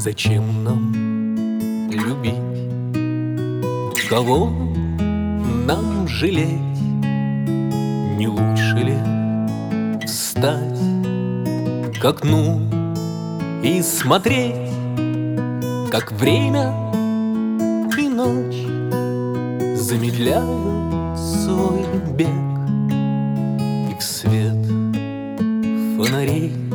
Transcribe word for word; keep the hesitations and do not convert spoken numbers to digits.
зачем нам любить? Кого нам жалеть? Не лучше ли встать к окну и смотреть, как время и ночь замедляют свой бег, и в свет фонарей